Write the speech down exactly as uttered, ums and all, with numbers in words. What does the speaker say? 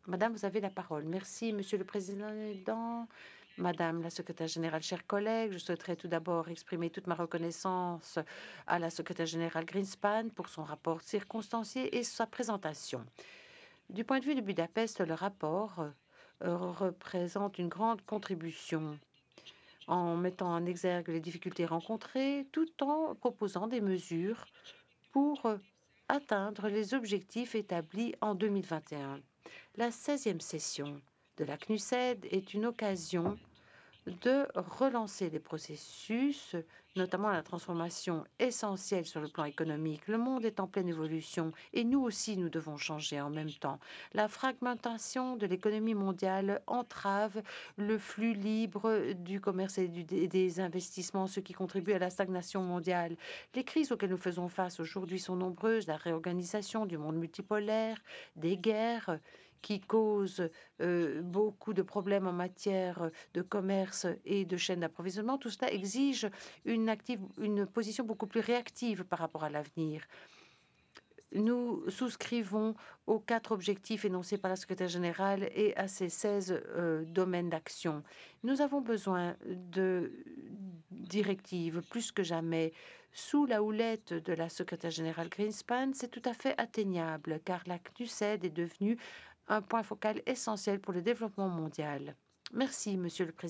Madame, vous avez la parole. Merci, Monsieur le Président, Madame la Secrétaire générale, chers collègues. Je souhaiterais tout d'abord exprimer toute ma reconnaissance à la Secrétaire générale Greenspan pour son rapport circonstancié et sa présentation. Du point de vue de Budapest, le rapport euh, représente une grande contribution en mettant en exergue les difficultés rencontrées tout en proposant des mesures pour euh, atteindre les objectifs établis en deux mille vingt et un. La seizième session de la C N U S E D est une occasion de relancer les processus, notamment la transformation essentielle sur le plan économique. Le monde est en pleine évolution et nous aussi, nous devons changer en même temps. La fragmentation de l'économie mondiale entrave le flux libre du commerce et du, des investissements, ce qui contribue à la stagnation mondiale. Les crises auxquelles nous faisons face aujourd'hui sont nombreuses. La réorganisation du monde multipolaire, des guerres qui causent euh, beaucoup de problèmes en matière de commerce et de chaîne d'approvisionnement. Tout cela exige une, active, une position beaucoup plus réactive par rapport à l'avenir. Nous souscrivons aux quatre objectifs énoncés par la secrétaire générale et à ses seize euh, domaines d'action. Nous avons besoin de directives plus que jamais. Sous la houlette de la secrétaire générale Greenspan, c'est tout à fait atteignable car la C N U S E D est devenue un point focal essentiel pour le développement mondial. Merci, Monsieur le Président.